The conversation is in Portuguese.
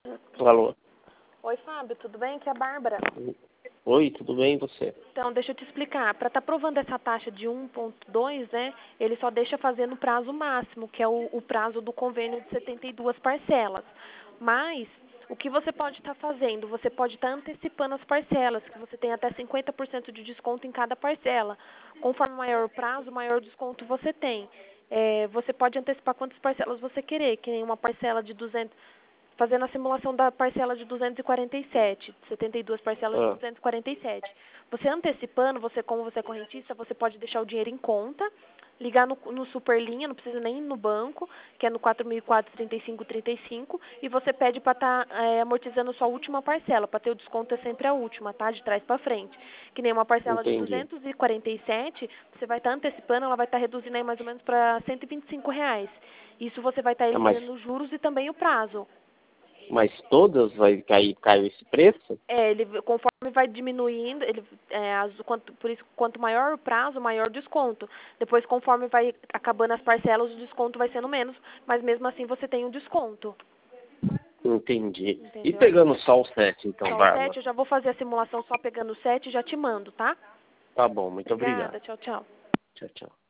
Alô? Oi, Fábio, tudo bem? Aqui é a Bárbara. Oi, tudo bem e você? Então, deixa eu te explicar. Para estar provando essa taxa de 1,2, né, ele só deixa fazer no prazo máximo, que é o prazo do convênio de 72 parcelas. Mas, o que você pode estar fazendo? Você pode estar antecipando as parcelas, que você tem até 50% de desconto em cada parcela. Conforme maior o prazo, maior desconto você tem. Você pode antecipar quantas parcelas você querer, que nem uma parcela de 200, fazendo a simulação da parcela de 247, 72 parcelas de 247. Você antecipando, como você é correntista, você pode deixar o dinheiro em conta, ligar no Superlinha, não precisa nem ir no banco, que é no 4004-3535, e você pede para estar amortizando sua última parcela, para ter o desconto é sempre a última, tá? De trás para frente. Que nem uma parcela de Entendi. 247, você vai estar antecipando, ela vai estar reduzindo aí mais ou menos para R$ 125. Isso você vai estar Mas, eliminando os juros e também o prazo. mas todas vai cair esse preço? Conforme vai diminuindo, por isso, quanto maior o prazo, maior o desconto. Depois, conforme vai acabando as parcelas, o desconto vai sendo menos, mas mesmo assim você tem um desconto. Entendi. E Entendeu? pegando só o 7, então, Só o Bárbara? 7, eu já vou fazer a simulação só pegando o 7 e já te mando, tá? Tá bom, muito obrigado. Obrigada, tchau, tchau. Tchau, tchau.